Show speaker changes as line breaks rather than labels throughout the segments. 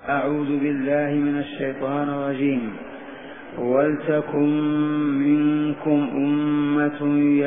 أعوذ بالله من الشيطان الرجيم. ولتكن منكم أمة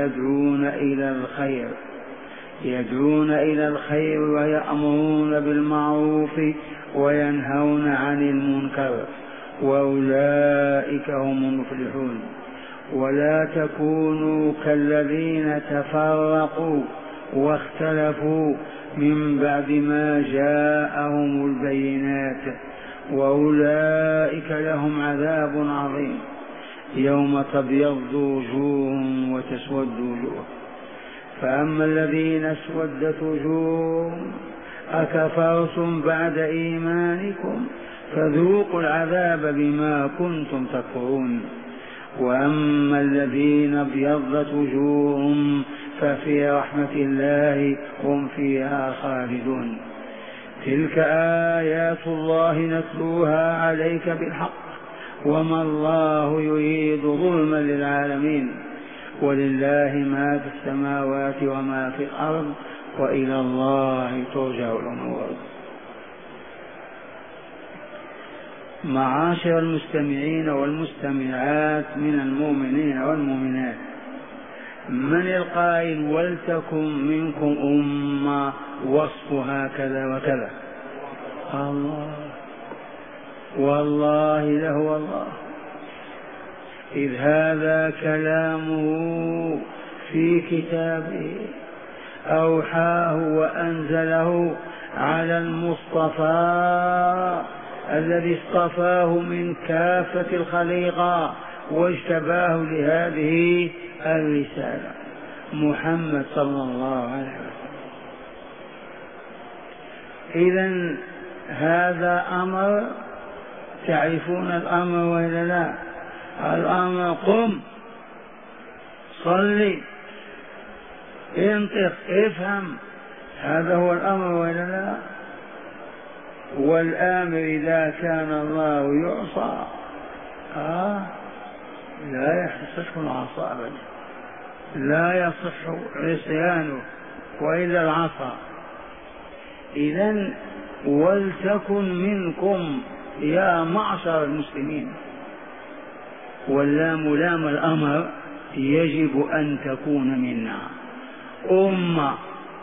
يدعون إلى الخير ويأمرون بالمعروف وينهون عن المنكر وأولئك هم المفلحون. ولا تكونوا كالذين تفرقوا واختلفوا من بعد ما جاءهم البينات وأولئك لهم عذاب عظيم. يوم تبيض وجوه وتسود وجوه، فأما الذين اسودت وجوههم أكفرتم بعد إيمانكم فذوقوا العذاب بما كنتم تكفرون. وأما الذين ابيضت وجوههم ففي رحمة الله هم فيها خالدون. تلك آيات الله نتلوها عليك بالحق وما الله يريد ظلما للعالمين. ولله ما في السماوات وما في الأرض وإلى الله ترجع الأمور. معاشر المستمعين والمستمعات من المؤمنين والمؤمنات، من القائل ولتكن منكم أمة وصفها كذا وكذا؟ الله، والله لهو الله، إذ هذا كلامه في كتابه أوحاه وأنزله على المصطفى الذي اصطفاه من كافة الخليقة واجتباه لهذه الرسالة، محمد صلى الله عليه وسلم. إذن هذا أمر، تعرفون الأمر وإلا لا؟ الأمر قم صلي انطق افهم، هذا هو الأمر وإلا لا؟ والآمر إذا كان الله يعصى لا يصح العصا أبدا، لا يصح عصيانه وإلا العصا. إذن ولتكن منكم يا معشر المسلمين، واللام لام الأمر، يجب أن تكون منا أمة،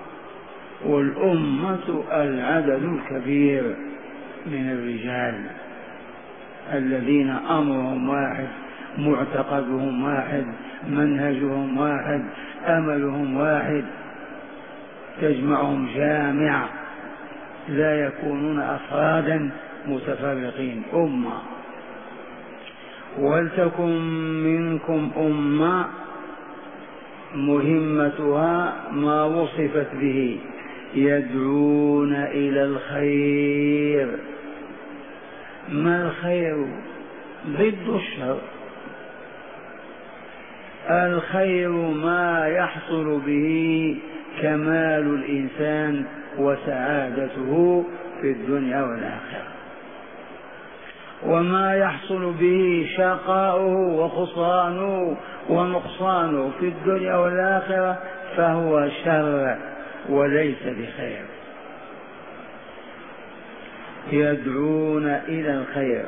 والأمة العدد الكبير من الرجال الذين أمرهم واحد، معتقدهم واحد، منهجهم واحد، أملهم واحد، تجمعهم جامعة، لا يكونون أفرادا متفرقين، أمة. ولتكن منكم أمة مهمتها ما وصفت به، يدعون إلى الخير. ما الخير؟ ضد الشر. الخير ما يحصل به كمال الإنسان وسعادته في الدنيا والآخرة، وما يحصل به شقاؤه وخسرانه ونقصانه في الدنيا والآخرة فهو شر وليس بخير. يدعون إلى الخير.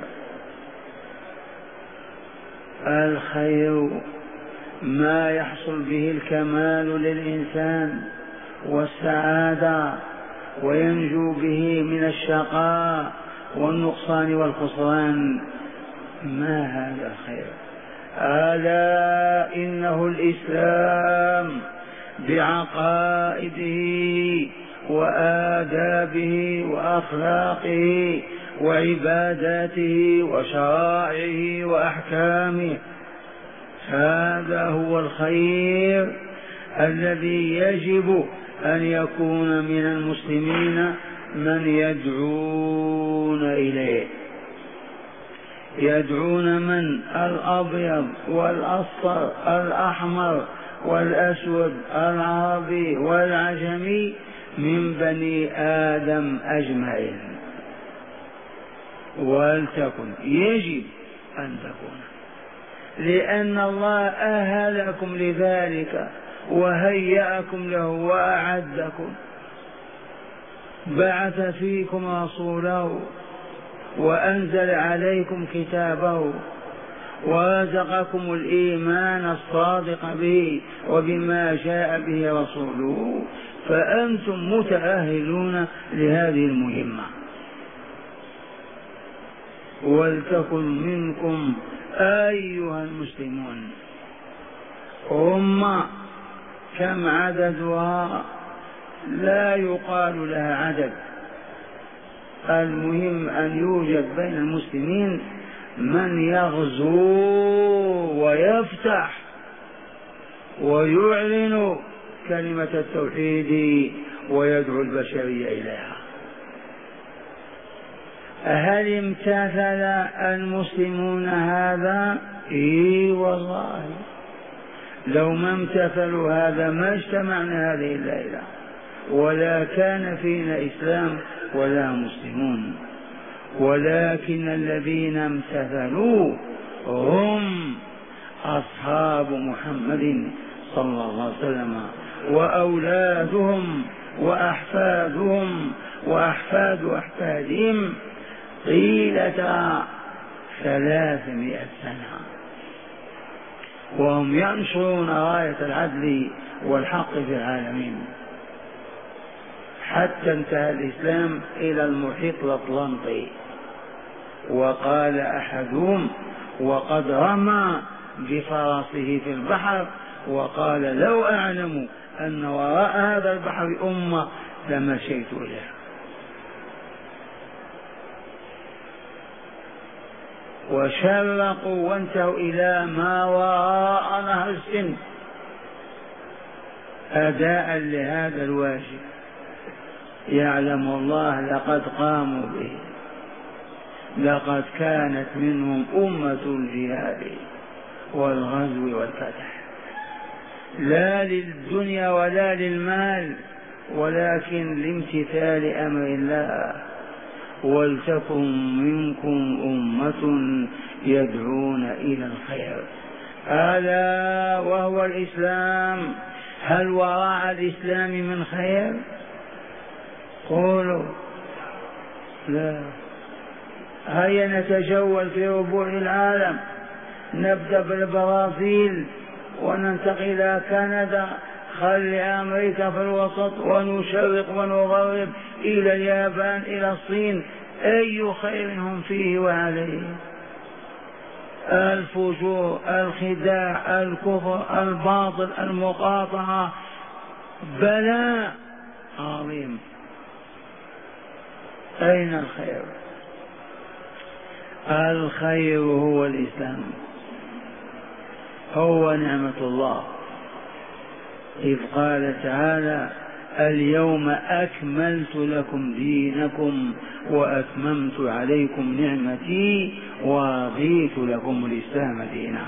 الخير ما يحصل به الكمال للإنسان والسعادة وينجو به من الشقاء والنقصان والخسران، ما هذا خير؟ ألا إنه الإسلام بعقائده وآدابه وأخلاقه وعباداته وشرائعه وأحكامه، هذا هو الخير الذي يجب أن يكون من المسلمين من يدعون إليه. يدعون من؟ الأبيض والأصفر، الأحمر والأسود، العربي والعجمي، من بني آدم أجمعين. ولتكن، يجب أن تكون، لأن الله أهلكم لذلك وهيأكم له وأعدكم، بعث فيكم رسوله وأنزل عليكم كتابه ورزقكم الإيمان الصادق به وبما جاء به رسوله، فأنتم متأهلون لهذه المهمة. ولتكن منكم أيها المسلمون أمة. كم عددها؟ لا يقال لها عدد، المهم أن يوجد بين المسلمين من يغزو ويفتح ويعلن كلمة التوحيد ويدعو البشرية إليها. هل امتثل المسلمون هذا؟ إي والله، لو ما امتثلوا هذا ما اجتمعنا هذه الليلة ولا كان فينا إسلام ولا مسلمون. ولكن الذين امتثلوا هم أصحاب محمد صلى الله عليه وسلم وأولادهم وأحفادهم وأحفاد أحفادهم طيلة 300 سنة، وهم ينشرون راية العدل والحق في العالمين، حتى انتهى الإسلام إلى المحيط الأطلنطي. وقال أحدهم وقد رمى بفرسه في البحر وقال لو أعلم أن وراء هذا البحر أمة لمشيت إليها. وشرقوا وانتهوا إلى ما وراء نهر السند أداء لهذا الواجب. يعلم الله لقد قاموا به، لقد كانت منهم أمة الجهاد والغزو والفتح، لا للدنيا ولا للمال ولكن لامتثال أمر الله. ولتكن منكم أمة يدعون إلى الخير، ألا وهو الإسلام. هل وراء الإسلام من خير؟ قولوا لا. هيا نتجول في ربوع العالم، نبدأ بالبرازيل وننتقل إلى كندا، خلي أمريكا في الوسط ونشرق ونغرب إلى اليابان إلى الصين، أي خير هم فيه وعليه؟ الفجور، الخداع، الكفر، الباطل، المقاطعة، بلاء عظيم. أين الخير؟ الخير هو الإسلام، هو نعمة الله، إذ قال تعالى اليوم أكملت لكم دينكم وأتممت عليكم نعمتي ورضيت لكم الإسلام دينا.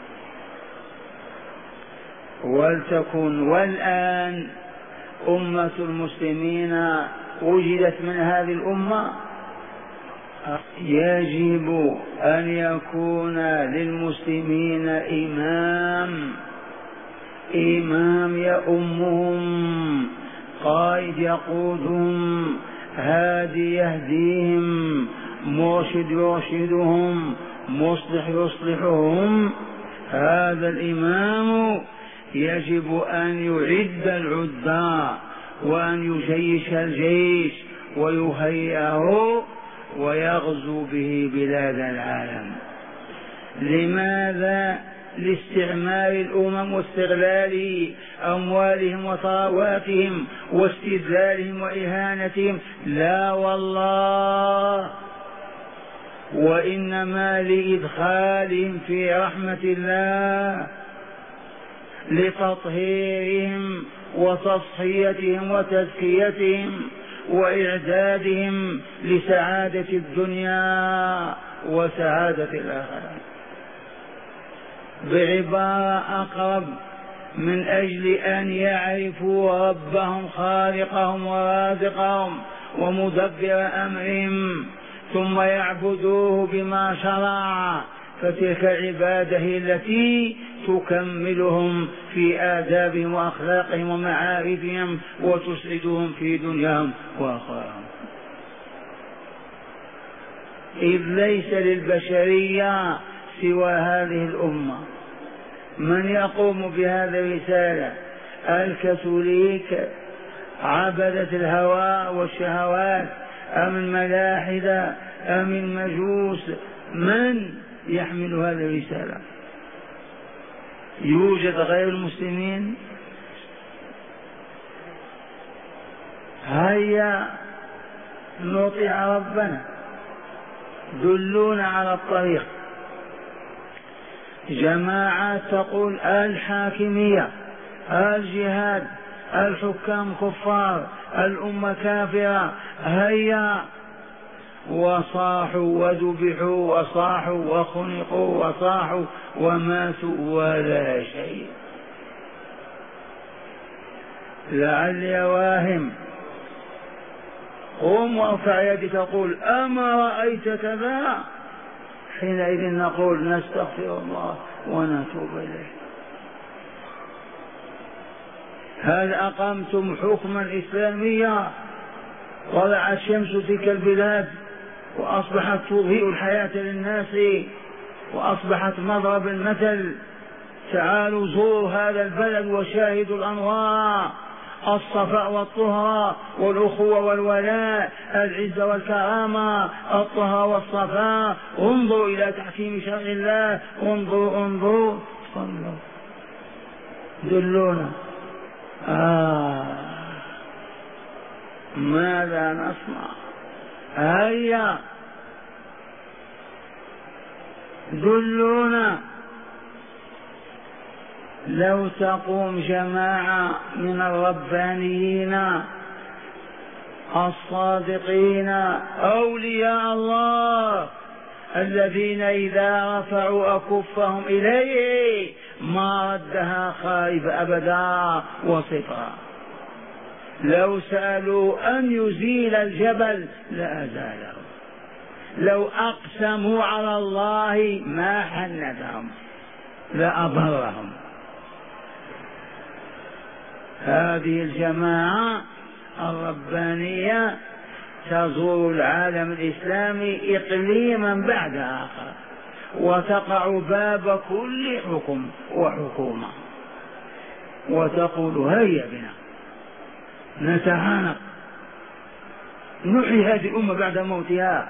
ولتكن والآن أمة المسلمين وجدت من هذه الأمة، يجب أن يكون للمسلمين إمام يؤمهم، قائد يقودهم، هادي يهديهم، مرشد يرشدهم، مصلح يصلحهم. هذا الإمام يجب أن يعد العدة وأن يجيش الجيش ويهيئه ويغزو به بلاد العالم. لماذا؟ لاستعمار الأمم واستغلال أموالهم وثرواتهم واستذلالهم وإهانتهم؟ لا والله، وإنما لإدخالهم في رحمة الله، لتطهيرهم وتصحيتهم وتزكيتهم وإعدادهم لسعادة الدنيا وسعادة الآخرة. بعبارة أقرب، من أجل أن يعرفوا ربهم خالقهم ورازقهم ومدبر أمرهم ثم يعبدوه بما شرع، فتلك العبادة هي التي تكملهم في آدابهم وأخلاقهم ومعارفهم وتسعدهم في دنياهم وآخرهم. إذ ليس للبشرية سوى هذه الأمة. من يقوم بهذه الرسالة؟ الكاثوليك عبدة الهوى والشهوات، أم الملاحدة، أم المجوس؟ من يحمل هذه الرسالة؟ يوجد غير المسلمين؟ هيا نطيع ربنا، دلونا على الطريق. جماعة تقول الحاكمية، الجهاد، الحكام كفار، الأمة كافرة. هيا، وصاحوا وذبحوا وصاحوا وخنقوا وصاحوا وماتوا ولا شيء. لعلي واهم. قم وارفع يدك قل أما رأيت كذا، حينئذ نقول نستغفر الله ونتوب إليه. هل أقمتم حكما إسلاميا؟ طلعت شمس تلك البلاد وأصبحت تضيء الحياة للناس وأصبحت مضرب المثل. تعالوا زوروا هذا البلد وشاهدوا الأنوار، الصفاء والطهر والأخوة والولاء، العزة والكرامة، الطهر والصفاء. انظروا إلى تحكيم شرع الله، انظروا صلوا، دلونا. ماذا نصنع؟ هيا دلونا. لو تقوم جماعة من الربانيين الصادقين أولياء الله الذين إذا رفعوا أكفهم إليه ما ردها خائب أبدا وصفرا، لو سألوا أن يزيل الجبل لأزاله، لو أقسموا على الله ما حنثهم لأبرهم. هذه الجماعة الربانية تزور العالم الإسلامي إقليما بعد آخر وتقع باب كل حكم وحكومة وتقول هيا بنا نتعانق نحيي هذه الأمة بعد موتها.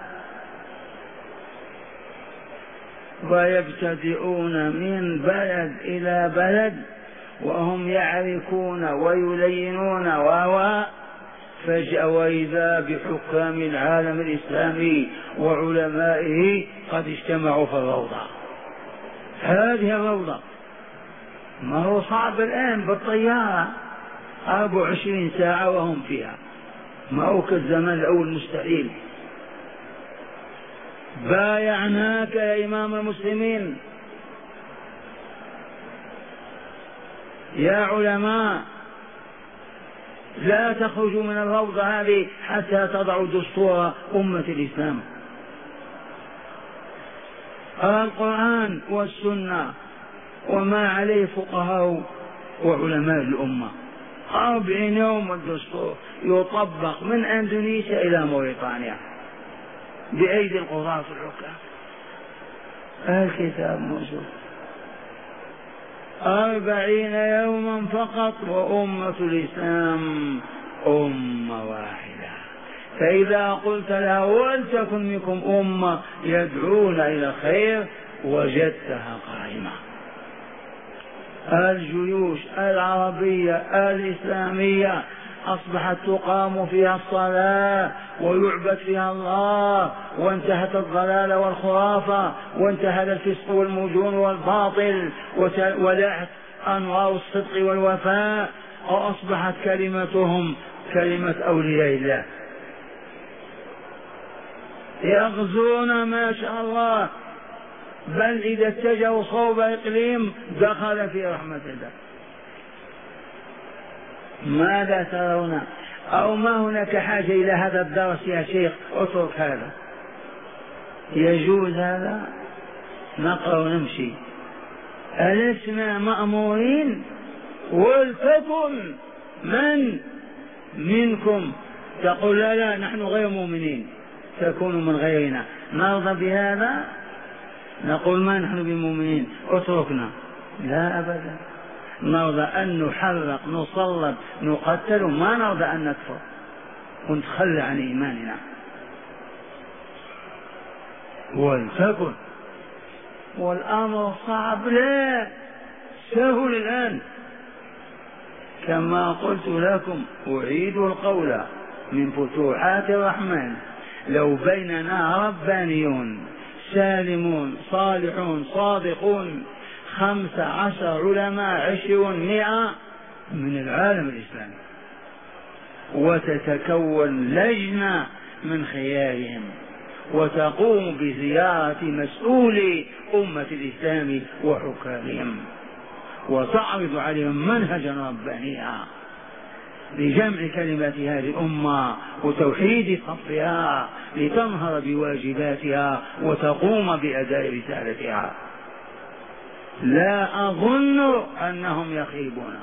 ويبتدئون من بلد إلى بلد وهم يعرفون ويلينون فجأة وإذا بحكام العالم الإسلامي وعلمائه قد اجتمعوا في الروضة. هذه الروضة ما هو صعب الآن بالطيارة 24 ساعة وهم فيها، ما هو كالزمان الأول مستحيل. بايعناك يا إمام المسلمين يا علماء، لا تخرجوا من الروضة هذه حتى تضعوا دستور أمة الإسلام، القرآن والسنة وما عليه فقهاء وعلماء الأمة. 40 يوم الدستور يطبق من أندونيسيا إلى موريتانيا بأيدي القضاة الحكام. الكتاب موجود 40 يوما فقط وأمة الإسلام أمة واحدة. فإذا قلت له ولتكن منكم أمة يدعون إلى الخير وجدتها قائمة. الجيوش العربية الإسلامية أصبحت تقام فيها الصلاة ويعبد فيها الله، وانتهت الضلال والخرافة، وانتهى الفسق والمجون والباطل، ولعت أنوار الصدق والوفاء، وأصبحت كلمتهم كلمة أولياء الله يغزون ما شاء الله، بل إذا اتجهوا صوب إقليم دخل في رحمة الله. ماذا ترون؟ أو ما هناك حاجة إلى هذا الدرس يا شيخ؟ اترك هذا، يجوز هذا؟ نقرأ ونمشي. ألسنا مأمورين؟ ولتكن من منكم تقول لا نحن غير مؤمنين، تكون من غيرنا نرضى بهذا؟ نقول ما نحن بمؤمنين اتركنا؟ لا أبدا، نرضى أن نحرق نصلب نقتل، ما نرضى أن نكفر ونتخلى عن إيماننا. ولتكن، والأمر صعب لا سهل الآن. كما قلت لكم أعيد القول من فتوحات الرحمن: لو بيننا ربانيون سالمون صالحون صادقون 15 علماء 200 من العالم الإسلامي، وتتكون لجنة من خيارهم وتقوم بزيارة مسؤولي أمة الإسلام وحكامهم وتعرض عليهم منهجا ربانيا لجمع كلمات هذه الأمة وتوحيد صفها لتنهض بواجباتها وتقوم بأداء رسالتها. لا أظن أنهم يخيبون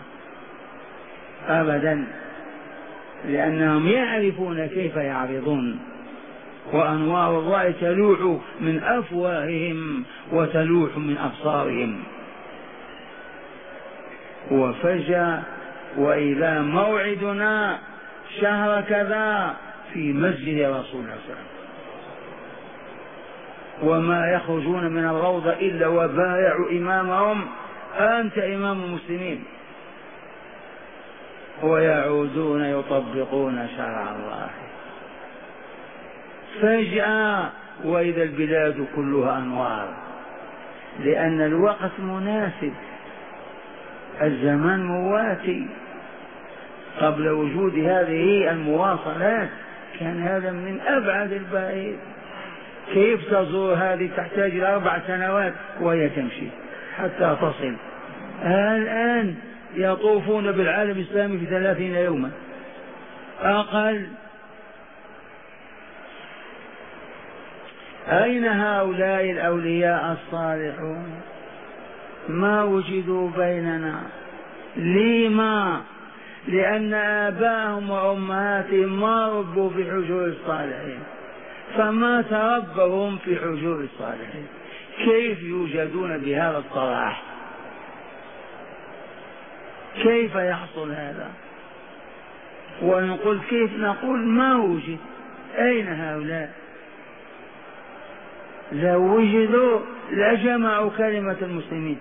أبدا، لأنهم يعرفون كيف يعرضون، وأنوار الله تلوح من أفواههم وتلوح من أبصارهم. وفجأة وإذا موعدنا شهر كذا في مسجد رسول الله صلى الله عليه وسلم، وما يخرجون من الروضة إلا وبايعوا إمامهم: أنت إمام المسلمين، ويعودون يطبقون شرع الله. فجأة وإذا البلاد كلها أنوار، لأن الوقت مناسب، الزمان مواتي. قبل وجود هذه المواصلات كان هذا من أبعد البعيد. كيف تزور هذه؟ تحتاج إلى 4 سنوات وهي تمشي حتى تصل. الآن يطوفون بالعالم الإسلامي في 30 يوما أقل. أين هؤلاء الأولياء الصالحون؟ ما وجدوا بيننا. لما؟ لأن آباءهم وأمهاتهم ما ربوا في حجور الصالحين، فما تربهم في حجور الصالحين. كيف يوجدون بهذا الصلاح؟ كيف يحصل هذا؟ ونقول كيف؟ نقول ما وجد. أين هؤلاء؟ لو وجدوا لجمعوا كلمة المسلمين،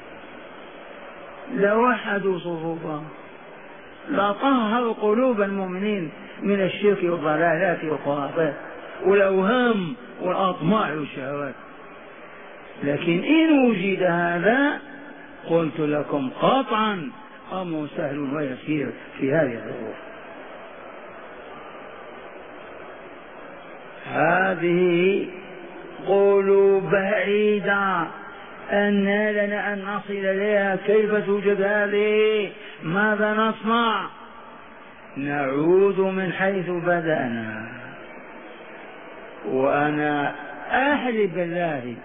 لوحدوا صفوفهم، لطهروا قلوب المؤمنين من الشرك والضلالات والخرافات والأوهام والأطماع والشهوات. لكن إن وجد هذا قلت لكم قطعا أمر سهل ويسير في هذه الظروف. هذه قلوب بعيدة، أن لنا أن نصل إليها. كيف توجد هذه؟ ماذا نصنع؟ نعود من حيث بدأنا. وأنا أحلف بالله،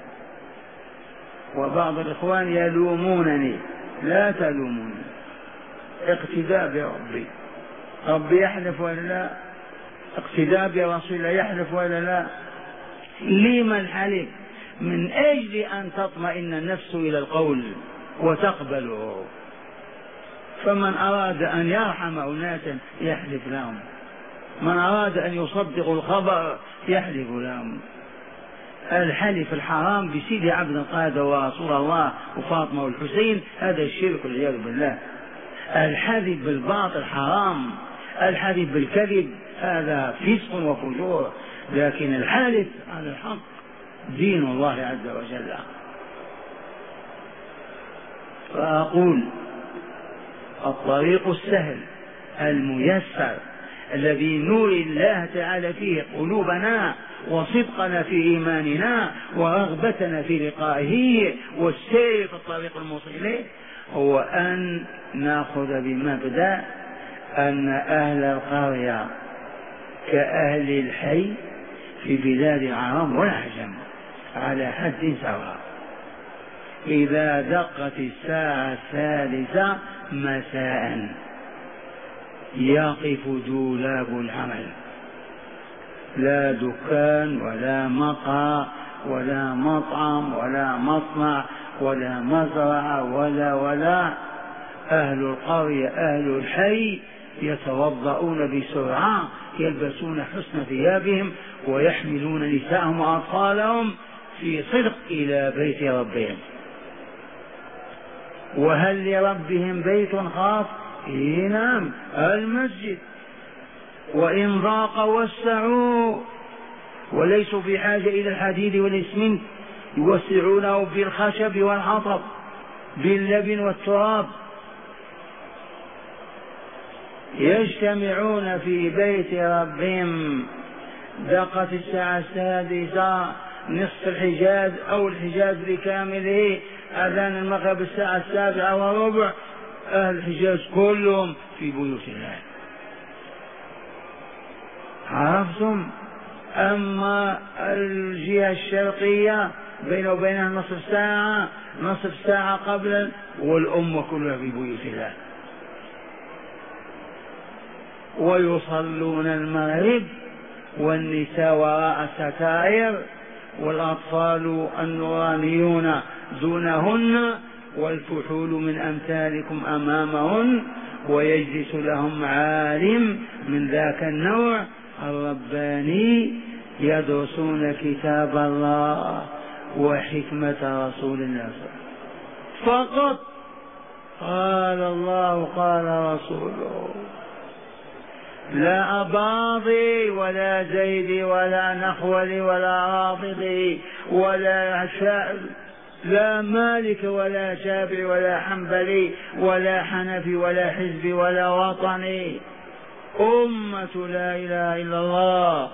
وبعض الإخوان يلومونني، لا تلوموني، اقتداء بربي. ربي يحلف ولا لا؟ اقتداء برسول الله يحلف ولا لا؟ لما الحلف؟ من أجل أن تطمئن النفس إلى القول وتقبله. فمن أراد أن يرحم أناسا يحلف لهم، من أراد أن يصدق الخبر يحلف لهم. الحلف الحرام بسيدي عبد القادر ورسول الله وفاطمة والحسين هذا الشرك والعياذ بالله. الحلف بالباطل حرام، الحلف بالكذب هذا فسق وفجور، لكن الحلف على الحق دين الله عز وجل. فأقول الطريق السهل الميسر الذي نوري الله تعالى فيه قلوبنا وصدقنا في إيماننا ورغبتنا في لقائه والسير في الطريق الموصل إليه هو أن نأخذ بمبدأ أن أهل القرية كأهل الحي في بلاد العرب والعجم على حد سواء. إذا دقت الساعة 3 مساء يقف دولاب العمل لا دكان ولا مقهى ولا مطعم ولا مصنع ولا مزرعة ولا أهل القرية أهل الحي يتوضؤون بسرعة، يلبسون حسن ثيابهم ويحملون نساءهم وأطفالهم في صدق إلى بيت ربهم. وهل لربهم بيت خاص؟ نعم، المسجد. وإن ضاق وسعوا، وليسوا في حاجة إلى الحديد والإسمنت، يوسعونه بالخشب والحطب باللبن والتراب. يجتمعون في بيت ربهم. دقت الساعة 6، نصف الحجاز أو الحجاز بكامله، أذان المغرب الساعة 7:15، أهل الحجاز كلهم في بيوت الله. عرفتم؟ أما الجهة الشرقية بين وبينها نصف ساعة قبل، والأمة كلها في بيوت الله. ويصلون المغرب والنساء وراء الستائر، والأطفال النورانيون دونهن، والفحول من أمثالكم أمامهن، ويجلس لهم عالم من ذاك النوع الرباني يدرسون كتاب الله وحكمة رسول الله فقط. قال الله قال رسوله، لا أباضي ولا زيدي ولا نخولي ولا رافضي ولا لا مالك ولا شافعي ولا حنبلي ولا حنفي ولا حزبي ولا وطني. أمة لا إله إلا الله،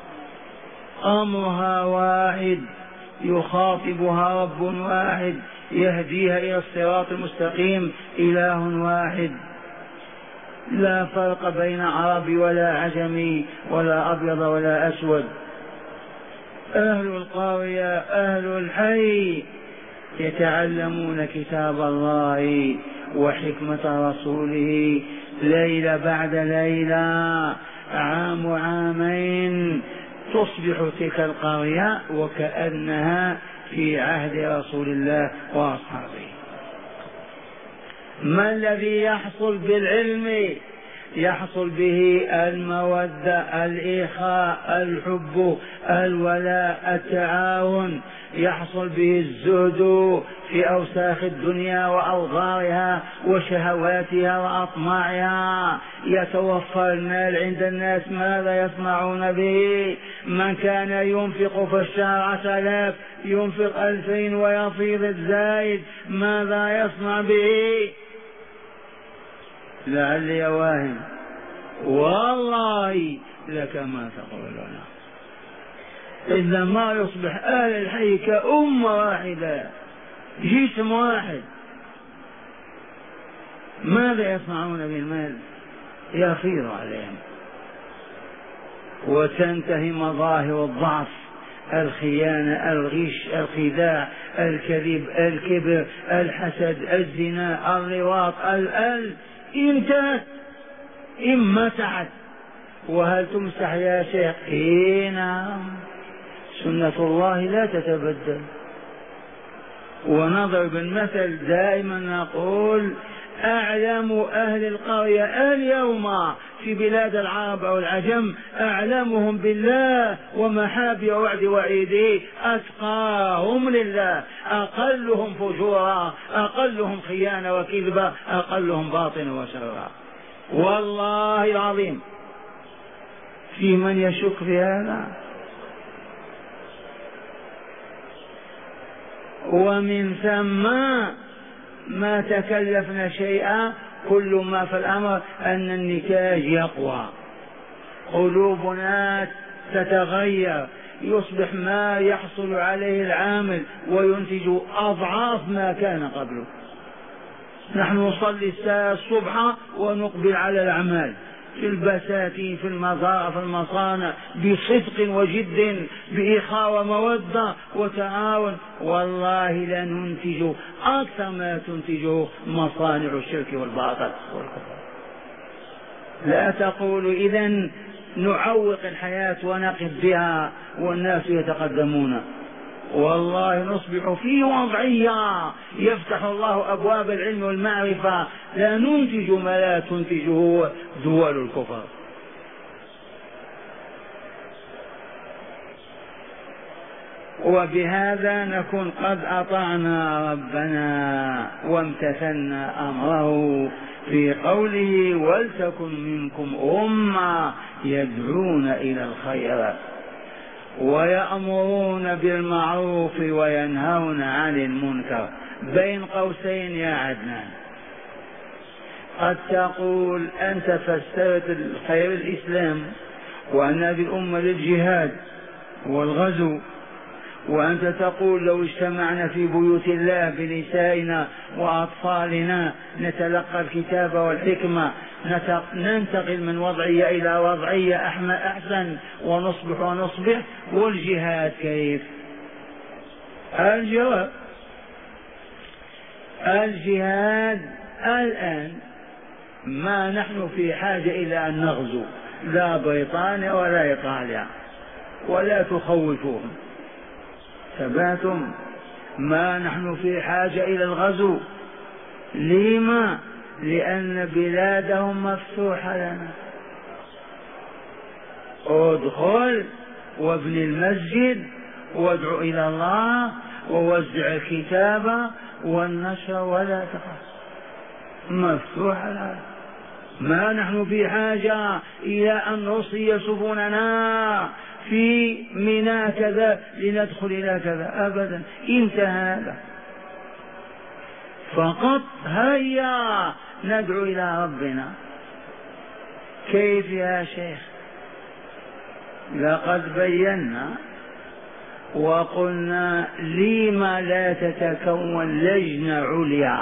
أمرها واحد، يخاطبها رب واحد، يهديها إلى الصراط المستقيم، إله واحد، لا فرق بين عربي ولا عجمي ولا أبيض ولا أسود. أهل القرية أهل الحي يتعلمون كتاب الله وحكمة رسوله ليلة بعد ليلة، عام وعامين، تصبح تلك القرية وكأنها في عهد رسول الله وأصحابه. ما الذي يحصل بالعلم؟ يحصل به المودة، الإخاء، الحب، الولاء، التعاون، يحصل به الزهد في أوساخ الدنيا وأوغارها وشهواتها وأطماعها. يتوفر المال عند الناس، ماذا يصنعون به؟ من كان ينفق في الشهر 10,000 ينفق 2000 ويفيض الزايد، ماذا يصنع به؟ لعلي واهم، والله لك ما تقولون. إذا ما يصبح أهل الحي كأمة واحدة، جسم واحد، ماذا يصنعون بالمال؟ يفيض عليهم. وتنتهي مظاهر الضعف، الخيانة، الغش، الخداع، الكذب، الكبر، الحسد، الزنا، الرواط، انتهت، انمسحت. وهل تمسح يا شيخ؟ نعم، سنة الله لا تتبدل. ونضرب المثل دائما نقول أعلم أهل القرية اليوم في بلاد العرب أو العجم، أعلمهم بالله ومحابي وعد وعيده، أتقاهم لله، أقلهم فجورا، أقلهم خيانة وكذبة، أقلهم باطن وشرا. والله العظيم في من يشك في هذا؟ ومن ثم ما تكلفنا شيئا، كل ما في الأمر أن النتاج يقوى، قلوبنا تتغير، يصبح ما يحصل عليه العامل وينتج أضعاف ما كان قبله. نحن نصلي الساعة الصبح ونقبل على الأعمال في البساتين، في المزارع، في المصانع، بصدق وجد، بإخاء ومودة وتعاون، والله لا ننتج أكثر ما تنتجه مصانع الشرك والباطل والكفر. لا تقول إذن نعوق الحياة ونقف بها والناس يتقدمون. والله نصبح في وضعية يفتح الله أبواب العلم والمعرفة، لا ننتج ما لا تنتجه دول الكفر. وبهذا نكون قد أطعنا ربنا وامتثلنا أمره في قوله ولتكن منكم أمة يدعون إلى الخير ويأمرون بالمعروف وينهون عن المنكر. بين قوسين يا عدنان، قد تقول أنت فسرت الخير الإسلام وأن هذه الأمة للجهاد والغزو، وأنت تقول لو اجتمعنا في بيوت الله بنسائنا وأطفالنا نتلقى الكتاب والحكمة ننتقل من وضعية إلى وضعية أحسن ونصبح. والجهاد كيف؟ الجواب الجهاد الآن ما نحن في حاجة إلى أن نغزو، لا بريطانيا ولا إيطاليا، ولا تخوفوهم. ثباتم ما نحن في حاجة إلى الغزو. لما؟ لأن بلادهم مفتوحة لنا. ادخل وابن المسجد وادعو إلى الله ووزع الكتاب والنشر ولا تخف، مفتوحة لنا. ما نحن في حاجة إلى أن نوصي سفننا في منى كذا لندخل إلى كذا أبدا، انتهى هذا. فقط هيا ندعو إلى ربنا. كيف يا شيخ؟ لقد بينا وقلنا لما لا تتكون لجنة عليا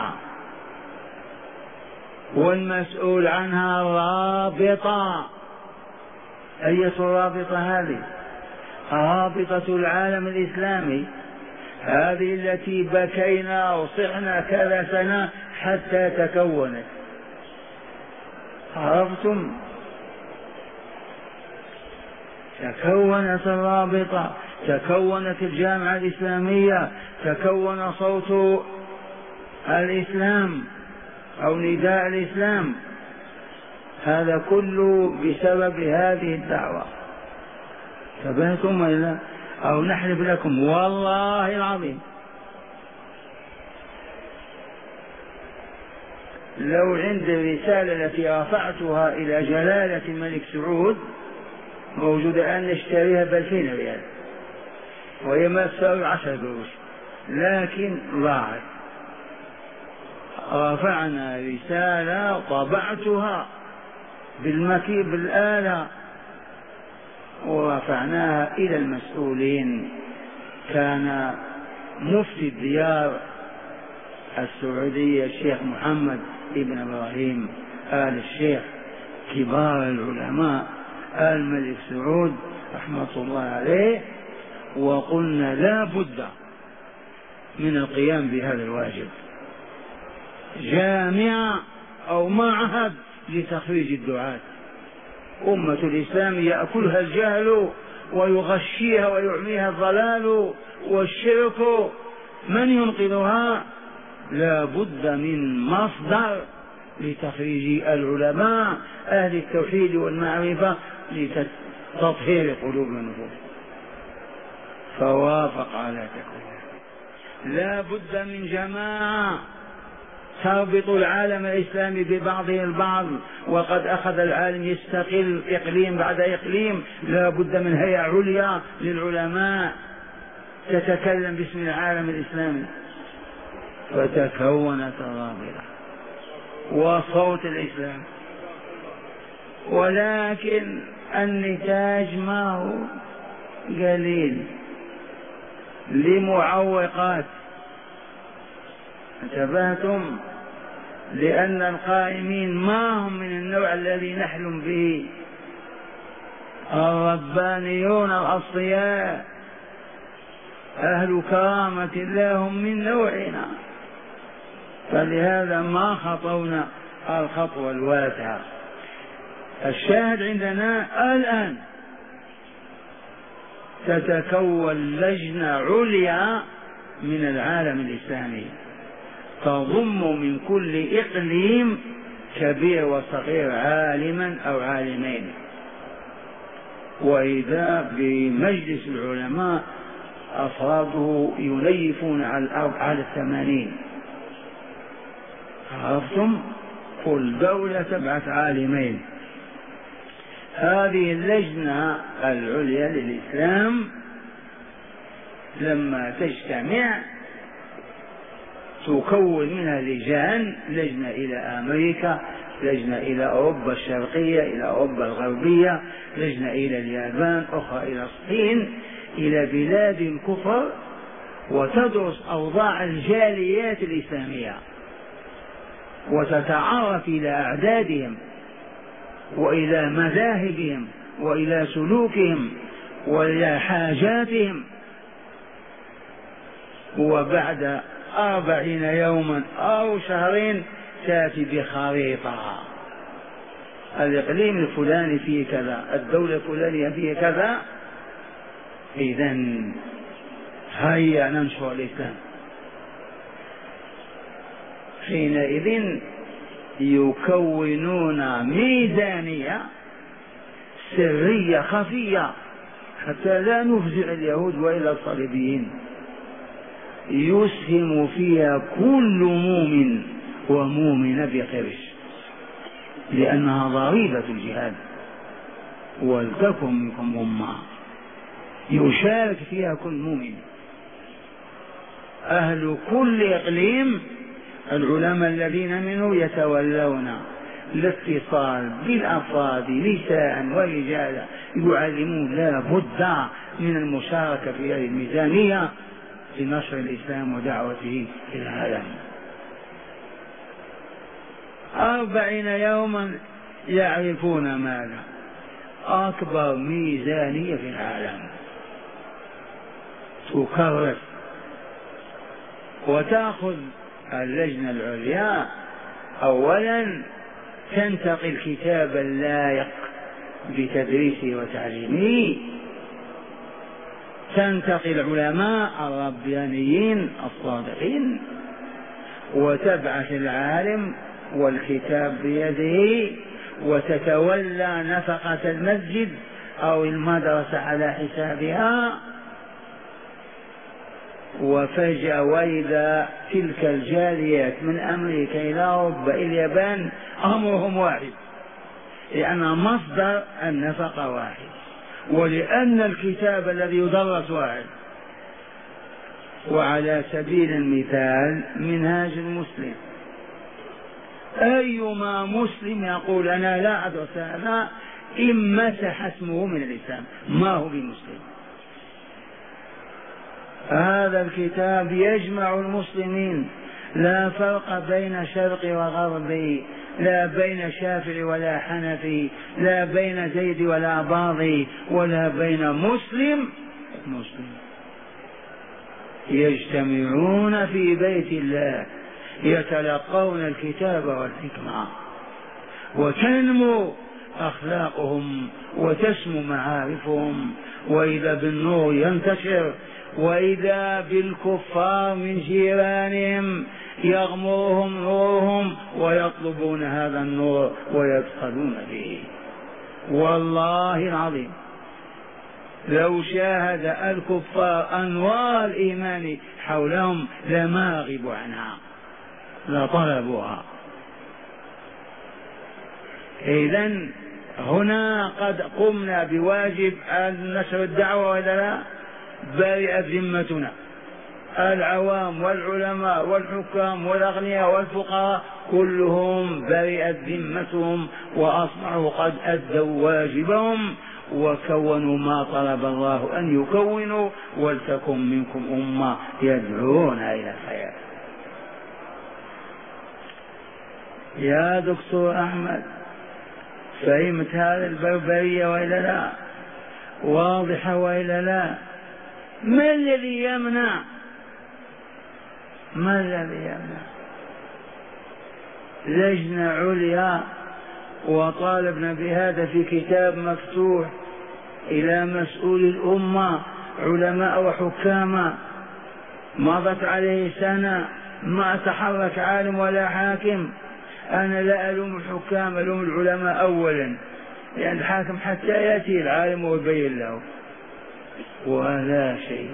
والمسؤول عنها رابطة. أية رابطة هذه؟ رابطة العالم الإسلامي، هذه التي بكينا وصحنا كذا سنة حتى تكونت. عرفتم؟ تكونت الرابطة، تكونت الجامعة الإسلامية، تكون صوت الإسلام أو نداء الإسلام. هذا كله بسبب هذه الدعوة. تبهتم ولا؟ أو نحلف لكم والله العظيم لو عند الرسالة التي رفعتها إلى جلالة الملك سعود موجودة الآن نشتريها ب2000 ريال وهي ما تساوي 10 قروش، لكن ضاعت. رفعنا رسالة طبعتها بالمكيب بالآلة ورفعناها إلى المسؤولين. كان مفتي الديار السعودية الشيخ محمد ابن إبراهيم آل الشيخ، كبار العلماء آل الملك سعود رحمة الله عليه، وقلنا لا بد من القيام بهذا الواجب. جامعة أو معهد لتخريج الدعاة. أمة الإسلام يأكلها الجهل ويغشيها ويعميها الضلال والشرك، من ينقذها؟ لا بد من مصدر لتخريج العلماء أهل التوحيد والمعرفة لتطهير قلوب النفوس. فوافق على تكوين. لا بد من جماعة تربط العالم الإسلامي ببعضه البعض، وقد أخذ العالم يستقل إقليم بعد إقليم. لا بد من هيئة عليا للعلماء تتكلم باسم العالم الإسلامي. فتكونت الرابطة وصوت الإسلام، ولكن النتاج ما هو قليل لمعوقات. انتبهتم؟ لأن القائمين ما هم من النوع الذي نحلم به، الربانيون الأصفياء أهل كرامة الله هم من نوعنا، فلهذا ما خطونا الخطوة الواسعة. الشاهد عندنا الآن تتكون لجنة عليا من العالم الإسلامي تضم من كل إقليم كبير وصغير عالما أو عالمين، وإذا بمجلس العلماء أفراده يليفون على الأرض على 80. عرفتم؟ كل دولة تبعث عالمين. هذه اللجنة العليا للإسلام لما تجتمع تكون منها لجان، لجنة إلى أمريكا، لجنة إلى أوروبا الشرقية، إلى أوروبا الغربية، لجنة إلى اليابان، أخرى إلى الصين، إلى بلاد الكفر، وتدرس أوضاع الجاليات الإسلامية وتتعرف إلى أعدادهم وإلى مذاهبهم وإلى سلوكهم وإلى حاجاتهم. وبعد 40 يوما أو شهرين تأتي بخريطة، الإقليم الفلاني فيه كذا، الدولة الفلانية فيه كذا، إذن هيا ننشر الإسلام. حينئذ يكونون ميزانية سرية خفية حتى لا نفزع اليهود وإلى الصليبيين، يسهم فيها كل مؤمن ومؤمنة بقرش، لأنها ضريبة الجهاد. ولتكن منكم أمة يشارك فيها كل مؤمن. أهل كل إقليم العلماء الذين منه يتولون الاتصال بالأفراد نساء ورجالا، يعلمون لا بد من المشاركة في هذه الميزانية في نشر الإسلام ودعوته إلى العالم. 40 يوما يعرفون ماذا؟ أكبر ميزانية في العالم تكرس، وتأخذ اللجنة العليا أولا تنتقي الكتاب اللائق بتدريسه وتعليمه، تنتقي العلماء الربانيين الصادقين، وتبعث العالم والكتاب بيده، وتتولى نفقة المسجد أو المدرسة على حسابها. وفجأة وإذا تلك الجاليات من أمريكا إلى أوروبا إلى اليابان أمرهم واحد، لأن مصدر النفقة واحد، ولأن الكتاب الذي يدرس واحد. وعلى سبيل المثال منهاج المسلم، أيما مسلم يقول أنا لا أدرس هذا إن مسح اسمه من الإسلام ما هو بمسلم. هذا الكتاب يجمع المسلمين، لا فرق بين شرق وغرب، لا بين شافعي ولا حنفي، لا بين زيد ولا باضي، ولا بين مسلم. يجتمعون في بيت الله يتلقون الكتاب والحكمة، وتنمو أخلاقهم وتسمو معارفهم، وإذا بالنور ينتشر، وإذا بالكفار من جيرانهم يغمرهم نورهم ويطلبون هذا النور ويدخلون به. والله العظيم لو شاهد الكفار أنوار الإيمان حولهم لما غبوا عنها لطلبوها. إذن هنا قد قمنا بواجب أن نشر الدعوة ولا لا؟ برئت ذمتنا، العوام والعلماء والحكام والأغنياء والفقراء كلهم برئت ذمتهم، وأصبحوا قد أدوا واجبهم وكونوا ما طلب الله أن يكونوا. ولتكن منكم أمة يدعون إلى الخير. يا دكتور أحمد فهمت هذا البربرية وإلا لا؟ واضحة وإلا لا؟ ما الذي يمنع؟ ما الذي يمنع لجنة عليا وطالبنا بهذا في كتاب مفتوح إلى مسؤول الأمة علماء وحكاما. مضت عليه سنة ما تحرك عالم ولا حاكم. أنا لا ألوم الحكام، ألوم العلماء أولا، لأن الحاكم حتى يأتي العالم ويبين له ولا شيء.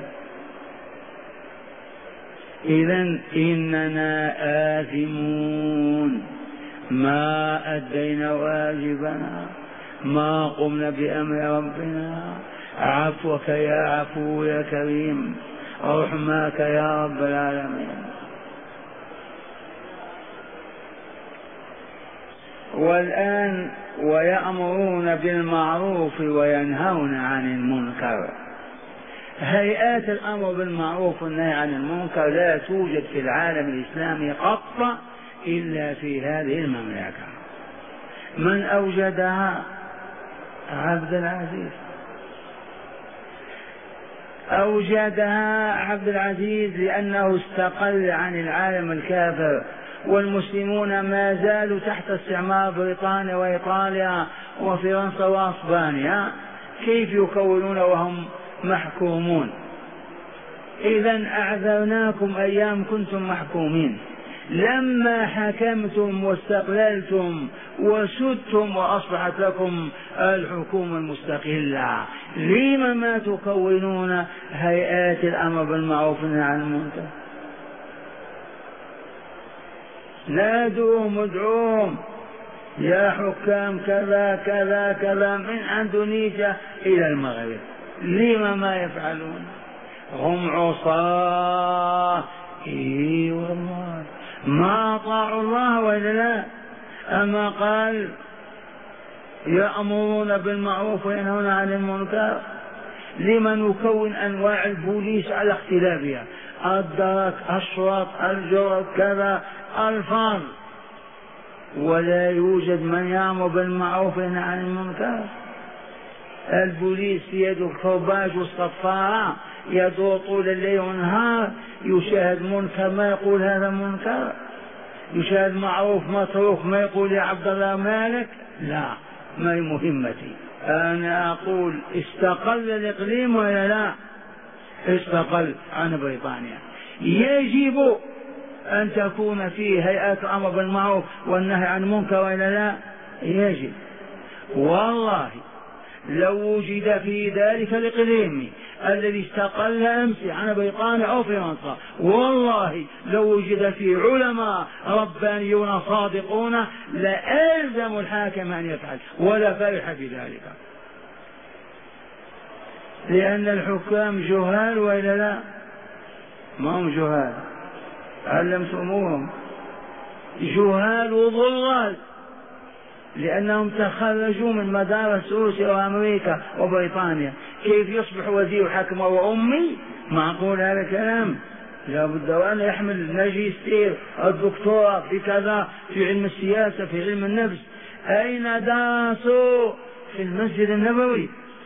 إذن إننا آثمون، ما أدينا واجبنا، ما قمنا بأمر ربنا. عفوك يا عفو يا كريم، رحمك يا رب العالمين. والآن ويأمرون بالمعروف وينهون عن المنكر. هيئات الأمر بالمعروف والنهي عن المنكر لا توجد في العالم الإسلامي قط إلا في هذه المملكة. من أوجدها؟ عبد العزيز. أوجدها عبد العزيز لأنه استقل عن العالم الكافر، والمسلمون ما زالوا تحت استعمار بريطانيا وإيطاليا وفرنسا وأسبانيا. كيف يكونون وهم محكومون؟ إذن أعذرناكم أيام كنتم محكومين. لما حكمتم واستقللتم وسدتم وأصبحت لكم الحكومة المستقلة، لما ما تكونون هيئات الأمر بالمعروف والنهي عن المنكر؟ نادوهم ادعوهم يا حكام كذا كذا كذا من أندونيسيا إلى المغرب، لما ما يفعلون؟ هم عصاة. إيه والله ما أطاعوا الله ولا لا؟ أما قال يأمرون بالمعروف وينهون عن المنكر. لما نكون أنواع البوليس على اختلافها، الدرك، الشرط، الجرد، كذا الفاظ، ولا يوجد من يأمر بالمعروف وينهى عن المنكر؟ البوليس في يده الكرباج والصفارة، يدور طول الليل والنهار، يشاهد منكر ما يقول هذا منكر، يشاهد معروف متروك ما يقول يا عبد الله مالك. لا، ما هي مهمتي. أنا أقول استقل الإقليم ولا لا؟ استقل عن بريطانيا. يجب أن تكون فيه هيئات الأمر بالمعروف والنهي عن المنكر ولا لا؟ يجب. والله لو وجد في ذلك الإقليم الذي استقل أمس عن بريطانيا أو فرنسا، والله لو وجد فيه علماء ربانيون صادقون لألزموا الحاكم أن يفعل ولا فرح بذلك، لأن الحكام جهال وإلا لا؟ ما هم جهال، علمتموهم جهال وضلال، لأنهم تخرجوا من مدارس روسيا وأمريكا وبريطانيا. كيف يصبح وزير حكم وأمي؟ معقول هذا الكلام؟ لا بد وأن يحمل ماجستير الدكتوراه في كذا، في علم السياسة، في علم النفس. أين درسوا؟ في المسجد النبوي.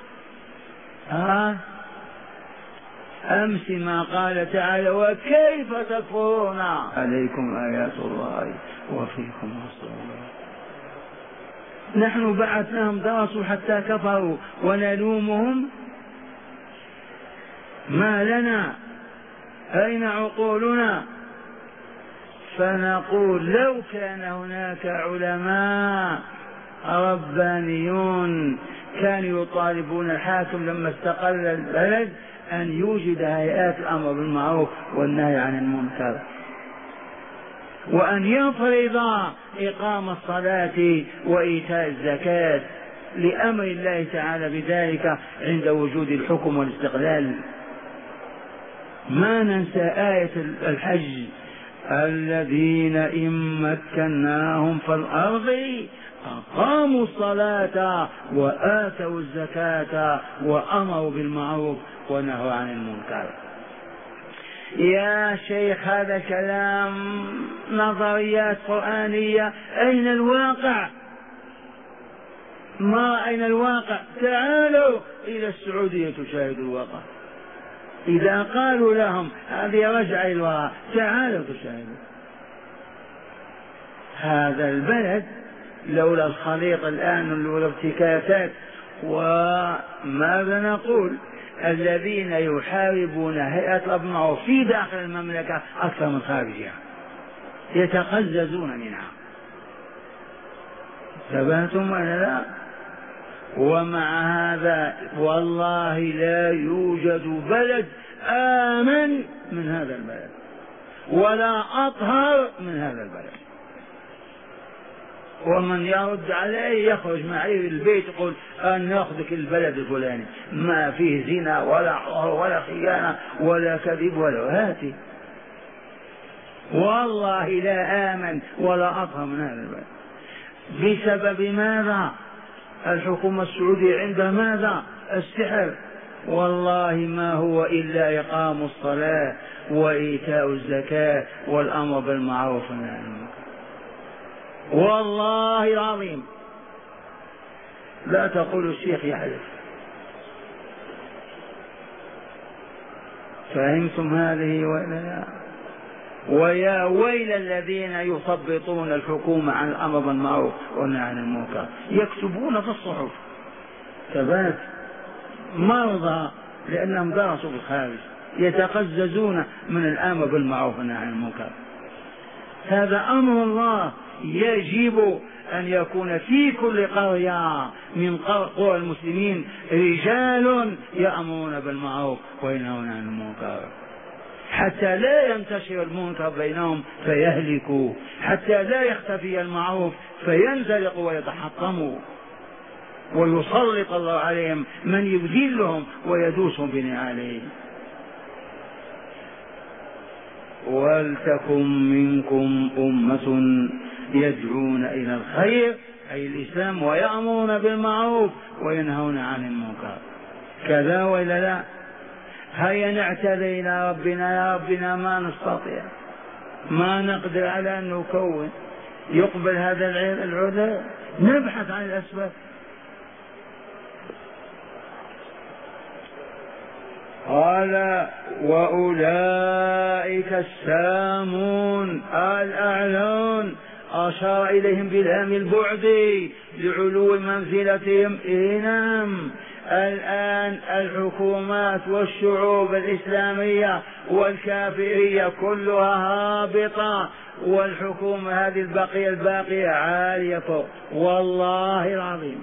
أمس ما قال تعالى وكيف تكفرون عليكم آيات الله وفيكم رسول الله. نحن بعثناهم درسوا حتى كفروا ونلومهم؟ ما لنا؟ أين عقولنا؟ فنقول لو كان هناك علماء ربانيون كانوا يطالبون الحاكم لما استقل البلد أن يوجد هيئات الأمر بالمعروف والنهي عن المنكر، وأن يفرض إقام الصلاة وإيتاء الزكاة لأمر الله تعالى بذلك عند وجود الحكم والاستقلال. ما ننسى آية الحج الذين إن مكناهم في الأرض أقاموا الصلاة وآتوا الزكاة وأمروا بالمعروف ونهوا عن المنكر. يا شيخ هذا كلام نظريات قرآنية، أين الواقع؟ ما أين الواقع؟ تعالوا إلى السعودية تشاهدوا الواقع. إذا قالوا لهم هذه رجعة الوراء تعالوا تشاهدوا. هذا البلد لولا الخليط الآن لولا ارتكاكات. وماذا نقول؟ الذين يحاربون هيئة الأمن في داخل المملكة أكثر من خارجها، يتقززون منها. ثبتم ولا لا؟ ومع هذا والله لا يوجد بلد آمن من هذا البلد ولا أطهر من هذا البلد. ومن يرد عليه يخرج معي البيت يقول أن نأخذك البلد الفلاني ما فيه زنا ولا خيانة ولا كذب ولا هاتي. والله لا آمن ولا أطهر من هذا البلد. بسبب ماذا؟ الحكومة السعودية عندها ماذا؟ السحر. والله ما هو إلا إقام الصلاة وإيتاء الزكاة والأمر بالمعروف والنهي عن المنكر. والله العظيم لا تقول الشيخ يحلف. فهمتم هذه ولا لا؟ ويا ويل الذين يثبطون الحكومة عن الأمر بالمعروف والنهي عن المنكر، يكتبون في الصحف ثبات مرضى لأنهم درسوا بالخارج، يتقززون من الأمر بالمعروف والنهي عن المنكر. هذا أمر الله، يجب أن يكون في كل قرية من قرى المسلمين رجال يأمرون بالمعروف وينهون عن المنكر، حتى لا ينتشر المنكر بينهم فيهلكوا، حتى لا يختفي المعروف فينزلقوا ويتحطموا، ويسلط الله عليهم من يذلهم ويدوسهم بنعالهم. ولتكن منكم أمة يدعون إلى الخير أي الإسلام ويأمرون بالمعروف وينهون عن المنكر. كذا وإلا لا؟ هيا نعتذر إلى ربنا، يا ربنا ما نستطيع، ما نقدر على أن نكون، يقبل هذا العذر، نبحث عن الأسباب. قال وأولئك السامون الأعلون، أشار إليهم بالهام البعد لعلو منزلتهم. نعم، الآن الحكومات والشعوب الإسلامية والكافرية كلها هابطة، والحكومة هذه الباقية عالية فوق. والله العظيم،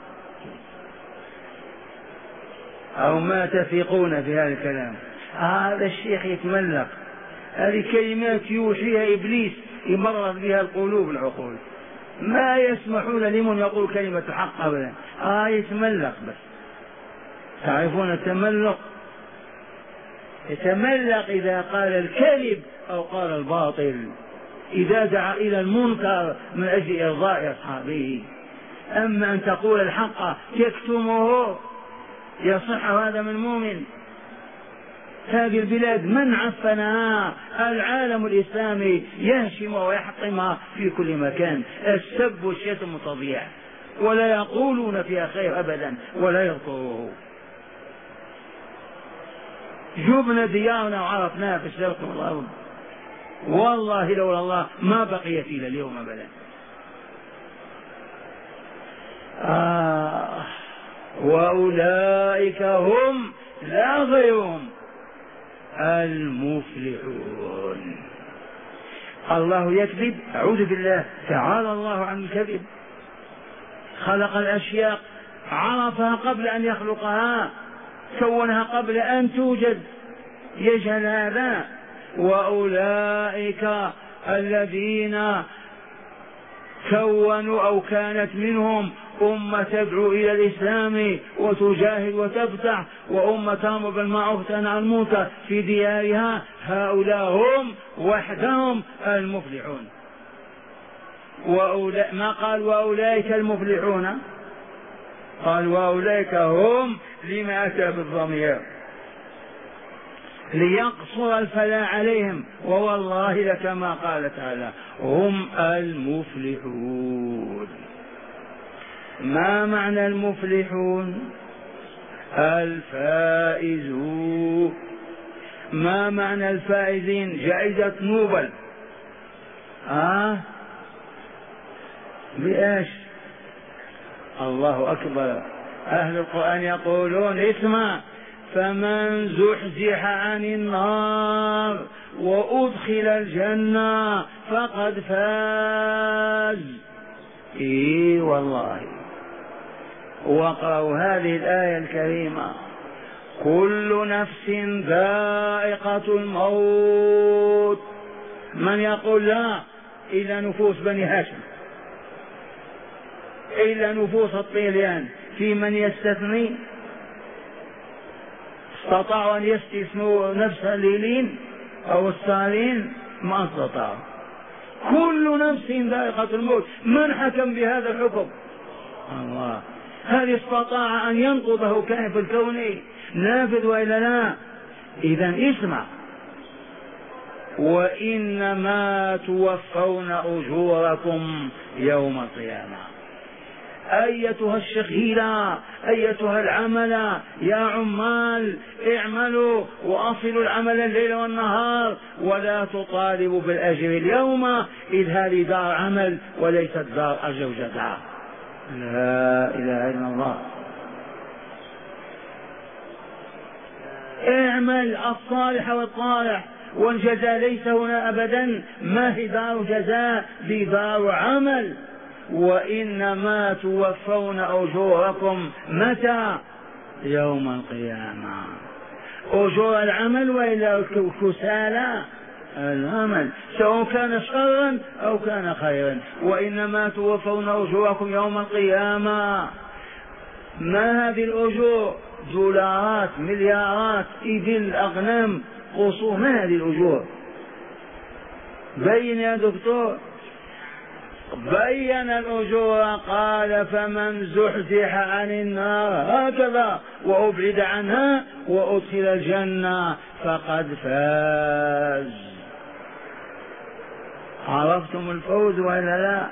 أو ما تثقون في هذا الكلام؟ هذا الشيخ يتملق، هذه كلمات يوحيها إبليس يمرر بها القلوب العقول، ما يسمحون لمن يقول كلمة حق أبدا. يتملق بس. تعرفون التملق؟ يتملق إذا قال الكذب أو قال الباطل، إذا دعا إلى المنكر من أجل إرضاء أصحابه. أما أن تقول الحق تكتمه يصح هذا من مؤمن؟ هذه البلاد من عفنها؟ العالم الإسلامي يهشم ويحطمها في كل مكان، السب والشتم تضيع، ولا يقولون فيها خير أبدا ولا يذكروه. جبنا ديارنا وعرفناها في الشرق والغرب، والله لولا الله ما بقيت إلى اليوم أبدا. وأولئك هم لا غيرهم المفلحون. الله يكذب؟ أعوذ بالله، تعالى الله عن الكذب. خلق الأشياء، عرفها قبل أن يخلقها، كونها قبل أن توجد، يجهل هذا؟ وأولئك الذين كونوا أو كانت منهم أمة تدعو إلى الإسلام وتجاهد وتفتح، وأمة تأمر بالمعروف وتنهى عن المنكر في ديارها، هؤلاء هم وحدهم المفلحون. ما قال وأولئك المفلحون، قال وأولئك هم، لما أتى بالضمير؟ ليقصر الفلاح عليهم، ووالله لكما قال تعالى هم المفلحون. ما معنى المفلحون؟ الفائزون. ما معنى الفائزين؟ جائزة نوبل. بإيش؟ الله أكبر. أهل القرآن يقولون اسمع: فمن زحزح عن النار وأدخل الجنة فقد فاز. إيه والله. واقرأوا هذه الآية الكريمة: كل نفس ذائقة الموت. من يقول لا إلا نفوس بني هاشم، إلا نفوس الطليان؟ في من يستثني؟ استطاعوا أن يستثنوا نفس الليلين أو الصالين؟ ما استطاعوا. كل نفس ذائقة الموت. من حكم بهذا الحكم؟ الله. هل استطاع أن ينقضه كائن في الكون نافذ وإلا لا؟ إذا اسمع: وإنما توفون أجوركم يوم القيامة. أيتها الشغيلة، أيتها العملة، يا عمال اعملوا وأصلوا العمل الليل والنهار، ولا تطالبوا بالأجر اليوم، إذ هذه دار عمل وليست دار أجر وجزاء. لا إله إلا الله. اعمل الصالح والطالح، والجزاء ليس هنا أبدا، ما هي دار جزاء، دي دار عمل. وإنما توفون أجوركم متى؟ يوم القيامة. أجور العمل وإلا كسالى العمل، سواء كان شرا أو كان خيرا. وإنما توفون أجوركم يوم القيامة. ما هذه الأجور؟ دولارات، مليارات، إبل، أغنام، قصور. ما هذه الأجور؟ بين يا دكتور. بين الأجور. قال: فمن زحزح عن النار هكذا وأبعد عنها وأدخل الجنة فقد فاز. عرفتم الفوز ولا لا؟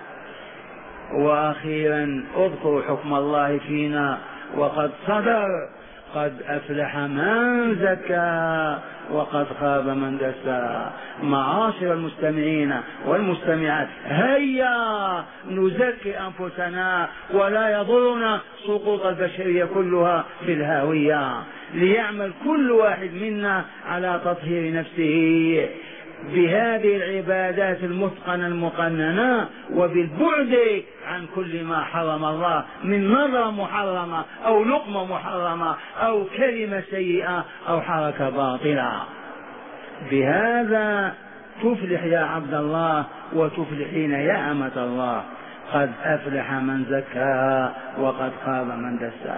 وأخيرا اذكروا حكم الله فينا وقد صدر: قد أفلح من زكى وقد خاب من دسى. معاشر المستمعين والمستمعات، هيا نزكي أنفسنا، ولا يضرنا سقوط البشرية كلها في الهاوية، ليعمل كل واحد منا على تطهير نفسه بهذه العبادات المتقنة المقننة، وبالبعد عن كل ما حرم الله من نظرة محرمة أو لقمة محرمة أو كلمة سيئة أو حركة باطلة. بهذا تفلح يا عبد الله وتفلحين يا أمة الله. قد أفلح من زكاها وقد خاب من دساها.